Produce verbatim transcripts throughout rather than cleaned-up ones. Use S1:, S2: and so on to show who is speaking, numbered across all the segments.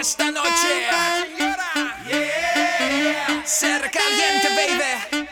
S1: esta noche. Ser caliente, baby.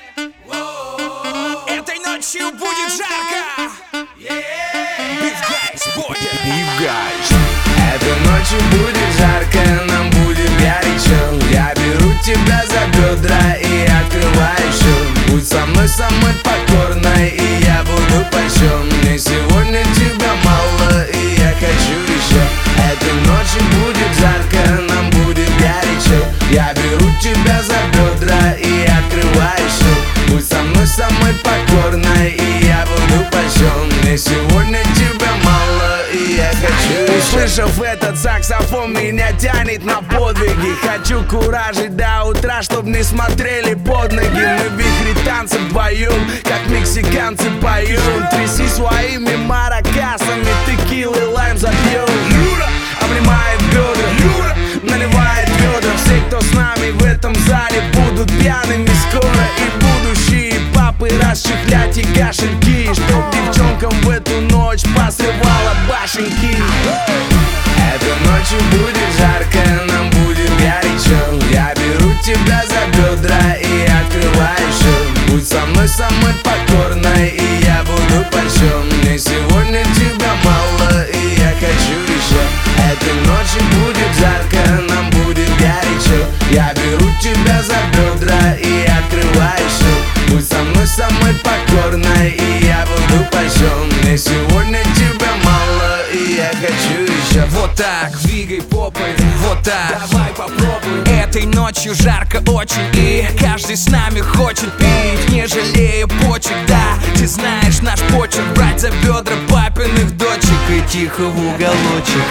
S1: Этой ночью будет жарко. Big guys, boy.
S2: Big guys. Этой ночью будет жарко, нам будет горячо. Я беру тебя за бедра и открываю show. Будь со мной самой покорной, и я буду польщен. Мне сегодня тебя мало, и я хочу еще. Этой ночью будет жарко, нам будет горячо. Я беру тебя за бедра и открываю show. Будь со мной самой покорной, и я буду польщен. Мне сегодня тебя мало, и я хочу еще. Услышав этот саксофон, меня тянет на подвиги. Хочу куражить до утра, чтоб не смотрели под ноги. Мы вихри танцев вдвоем, как мексиканцы поем. Тряси своими маракасами, текилы, лайм запьем. Юра обнимает бедра, Юра наливает ведра. Все, кто с нами в этом зале, будут пьяными скоро. И будущие папы расчехлять и кошельки, чтоб девчонкам в эту ночь посрывала башенки. Этой ночью будет жарко, нам будет горячо. Я беру тебя за бедра и открываю show. Будь со мной самой покорной, и я буду польщен. Мне сегодня тебя мало, и я хочу еще. Этой ночью будет жарко, нам будет горячо. Я беру тебя за бедра и открываю show. Будь со мной самой покорной, и я буду польщен. Мне сегодня тебя мало, и я хочу еще.
S1: Вот так, двигай попой, вот так, давай попробуй. Этой ночью жарко очень, и каждый с нами хочет пить, не жалея почек. Да, ты знаешь наш почерк, брать за бедра папиных дочек и тихо в уголочек.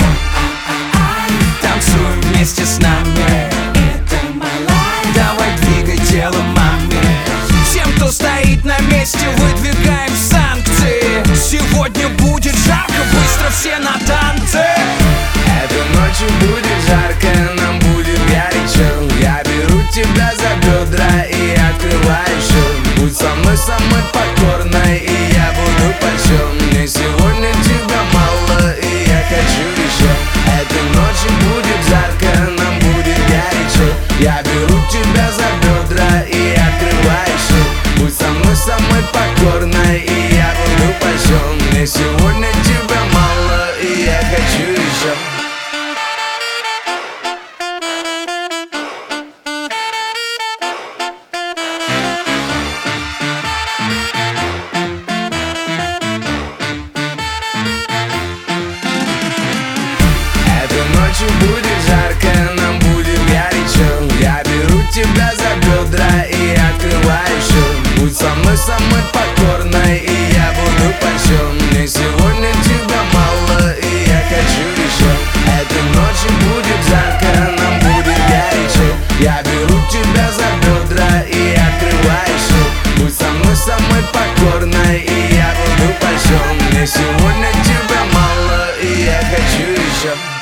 S1: Танцуй вместе с нами, давай двигай тело, маме. Всем, кто стоит на месте, выдвигаем санкции. Сегодня будет жарко, быстро все на танцы.
S2: Этой ночью будет жарко, нам будет горячо. Я беру тебя за бедра и открываю show. Будь со мной самой покорной, и я буду польщен. Мне сегодня тебя мало, и я хочу еще. Этой ночью будет жарко, нам будет горячо. Я беру тебя за бедра и открываю show. Будь со мной самой покорной, и я буду польщен. Мне сегодня тебя мало, и я хочу еще. Ночью будет жарко, нам будет горячо. Я беру тебя за бедра и открываю show. Будь со мной самой покорной, и я буду польщен. Мне сегодня тебя мало, и я хочу еще. Этой ночью будет жарко, нам будет горячо. Я беру тебя за бедра и открываю show. Будь со мной самой покорной, и я буду польщен. Мне сегодня тебя мало, и я хочу еще.